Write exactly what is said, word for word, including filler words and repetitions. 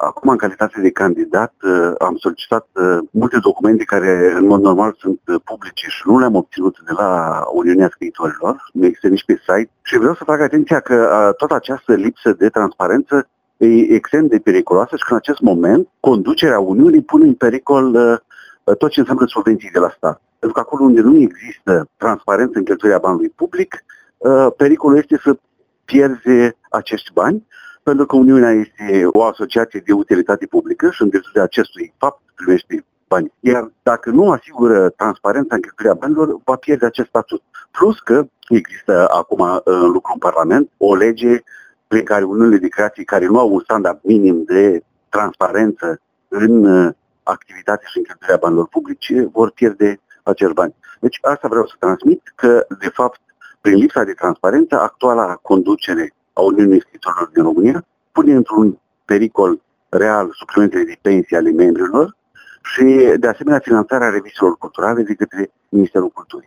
acum, în calitate de candidat, am solicitat multe documente care, în mod normal, sunt publice și nu le-am obținut de la Uniunea Scriitorilor, nu există nici pe site. Și vreau să fac atenția că toată această lipsă de transparență e extrem de periculoasă și că în acest moment conducerea Uniunii pune în pericol tot ce înseamnă subvenții de la stat. Pentru că acolo unde nu există transparență în cheltuirea banului public, pericolul este să pierzi acești bani, pentru că Uniunea este o asociație de utilitate publică și în virtutea acestui fapt primește bani. Iar dacă nu asigură transparența în cheltuirea banilor, va pierde acest statut. Plus că există acum în lucru în Parlament o lege prin care unele declarații care nu au un standard minim de transparență în activitatea și în cheltuirea banilor publice vor pierde acești bani. Deci asta vreau să transmit, că de fapt prin lipsa de transparență, actuala conducere a Uniunii Scriitorilor din România pune într-un pericol real suplimentele de pensii ale membrilor și, de asemenea, finanțarea reviziilor culturale de către Ministerul Culturii.